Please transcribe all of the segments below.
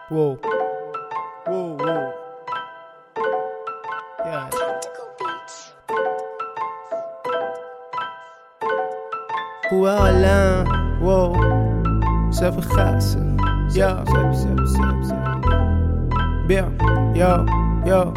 Whoa. Whoa, whoa. Yeah. خوبه حالم وو صف خاصه یا بیا یا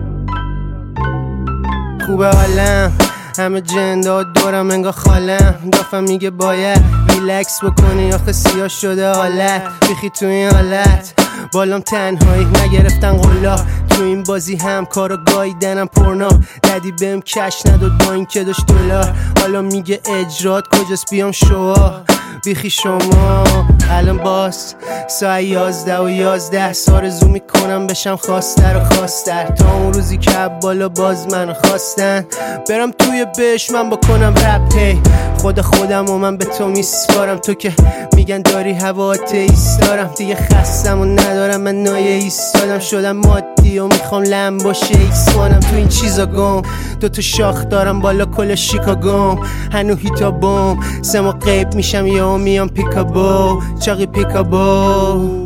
خوبه حالم همه جنداد دورم انگار خالم دافم میگه باید ریلکس بکنی آخه سیاه شده حالت بیخی تو این حالت بالام تنهایی نگرفتن قلا تو این بازی هم کارو گاییدنم پرنا ددی بهم کش نداد با این که داشت دلار حالا میگه اجرات کجاست بیام شوا بیخی شما الان باز ساعت 11 آرزو میکنم بشم خواستر و خواستر تا اون روزی که بالا باز منو خواستن برم توی بشمن بکنم رپ هی خودم و من به تو میسپارم تو که میگن داری هوا ایستارم دیگه خستم و ندارم من نایه ایستادم شدم مادی و میخوام لم باشه ایسوانم تو این چیزا گم دوتا شاخ دارم بالا کل شیکاگوم هنو هیتا بوم سما قیب میشم یا میام پیکابو چاقی پیکابو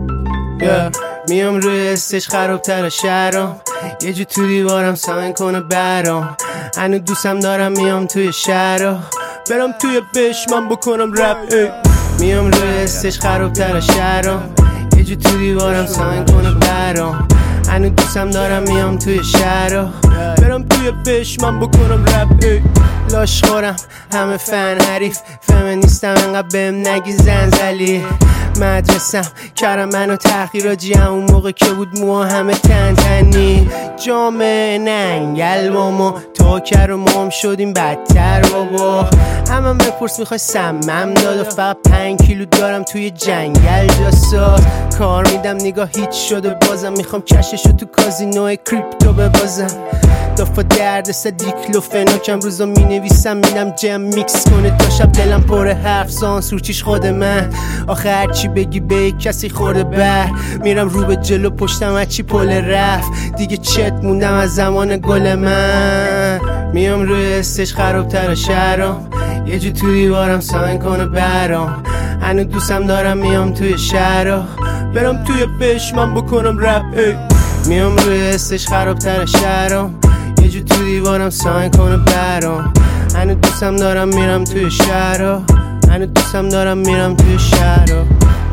میام روی استش خرابتر شهرام یه جو تو دیوارم ساین کنه برام هنو دوستم دارم میام توی شهرام برم توی بشمن بکنم رپ میام روی استش خرابتر شهرام یه جو تو دیوارم ساین کنه برام هنو دوستم دارم میام توی شهرام برم توی بشمن بکنم رپ لاش خورم همه فن حریف فمینیستم انقدر بهم نگی زنزلی مدرسم کردم منو تحقیراجی همون موقع که بود موها همه تنی جامعه ننگل با ما تا کر و مام شدیم بدتر بابا همه بپرس میخوای سمم داد و فقط 5 کیلو دارم توی جنگل جاساز کار میدم نگاه هیچ شده بازم میخوام کششو تو کازینو کریپتو ببازم دافا درد دیکلوفناکم روزا مینویسم میدم جم میکس کنه تا شب دلم پر حرف سانسورچیش خود من آخه هرچی بگی به یک کسی خورده بر میرم رو به جلو پشتم هرچی پل رفت دیگه چت موندم از زمان گل من میام روی استش خرابتر شهرام یه جو تو دیوارم ساین کنه برام هنو دوستم دارم میام توی شهرام برم توی بشمن بکنم رپ میام روی استش خرابتر شهرام یه جو تو دیوارم ساین کنه برام هنو دوستم دارم میرم توی شهرام هنو دوستم دارم میرم توی شهرام